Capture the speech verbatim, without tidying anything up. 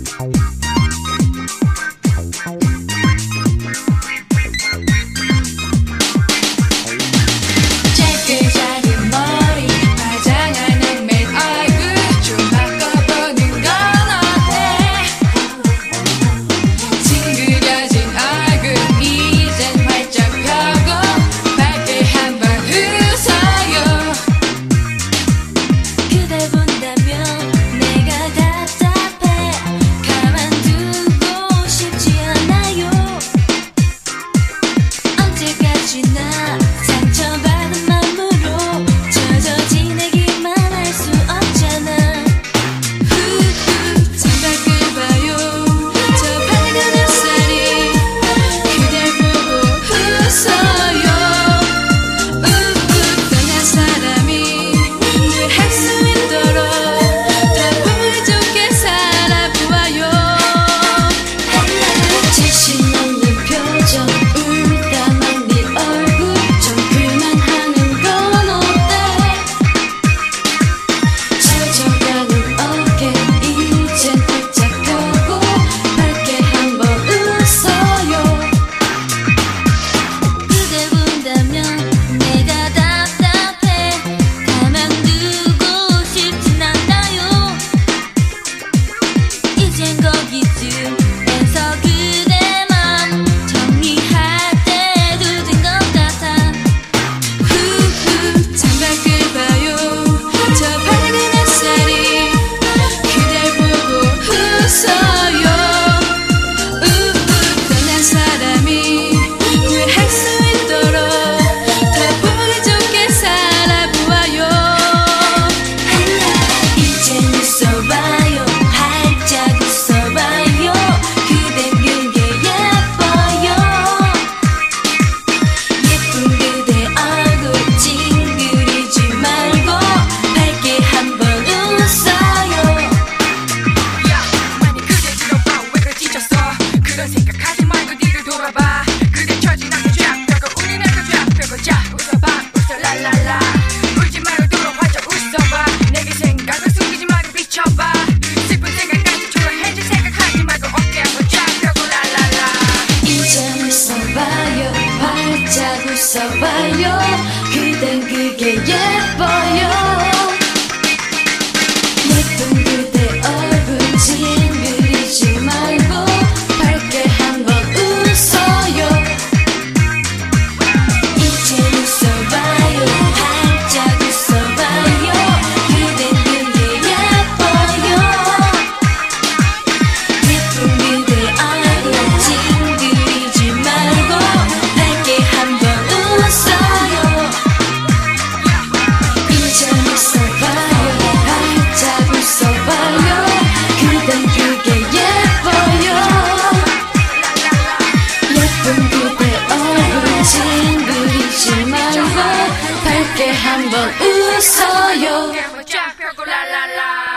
웃어봐요. 그댄 그게 예뻐요. 예쁜 그대 얼굴 찡그리지 말고 밝게 한번 웃어요. 이제 웃어봐요. 활짝 웃어봐요. 그댄 그게 예뻐요. 예쁜 그대 얼굴 찡그리지 말고 밝게 한번 웃어요. 이제 웃어봐요. 활짝 웃어봐요. 그댄 그게 예뻐요. 예쁜 그대 얼굴 찡그리지 말고 밝게 한번 웃어요. 쫙 펴고 랄랄라